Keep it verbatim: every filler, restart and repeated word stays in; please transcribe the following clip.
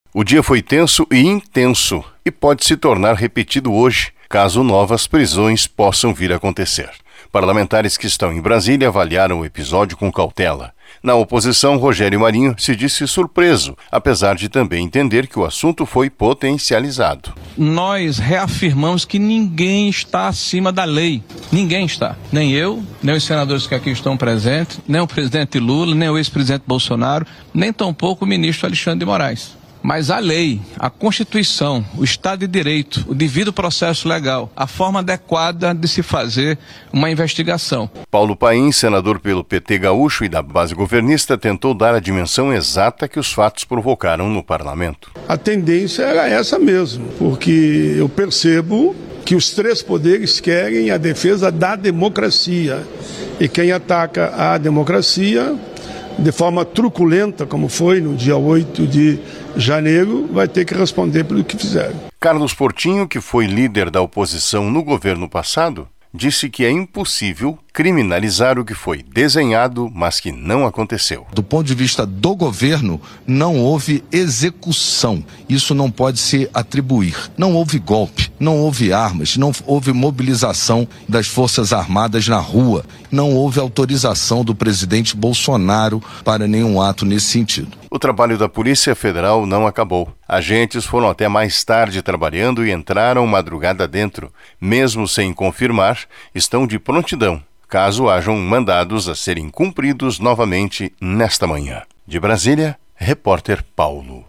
O dia foi tenso e intenso e pode se tornar repetido hoje, caso novas prisões possam vir a acontecer. Parlamentares que estão em Brasília avaliaram o episódio com cautela. Na oposição, Rogério Marinho se disse surpreso, apesar de também entender que o assunto foi potencializado. Nós reafirmamos que ninguém está acima da lei. Ninguém está. Nem eu, nem os senadores que aqui estão presentes, nem o presidente Lula, nem o ex-presidente Bolsonaro, nem tampouco o ministro Alexandre de Moraes. Mas a lei, a Constituição, o Estado de Direito, o devido processo legal, a forma adequada de se fazer uma investigação. Paulo Paim, senador pelo P T gaúcho e da base governista, tentou dar a dimensão exata que os fatos provocaram no parlamento. A tendência era essa mesmo, porque eu percebo que os três poderes querem a defesa da democracia. E quem ataca a democracia de forma truculenta, como foi no dia oito de janeiro, vai ter que responder pelo que fizeram. Carlos Portinho, que foi líder da oposição no governo passado, disse que é impossível criminalizar o que foi desenhado, mas que não aconteceu. Do ponto de vista do governo, não houve execução. Isso não pode se atribuir. Não houve golpe, não houve armas, não houve mobilização das Forças Armadas na rua, não houve autorização do presidente Bolsonaro para nenhum ato nesse sentido. O trabalho da Polícia Federal não acabou. Agentes foram até mais tarde trabalhando e entraram madrugada dentro. Mesmo sem confirmar, estão de prontidão, caso hajam mandados a serem cumpridos novamente nesta manhã. De Brasília, repórter Paulo.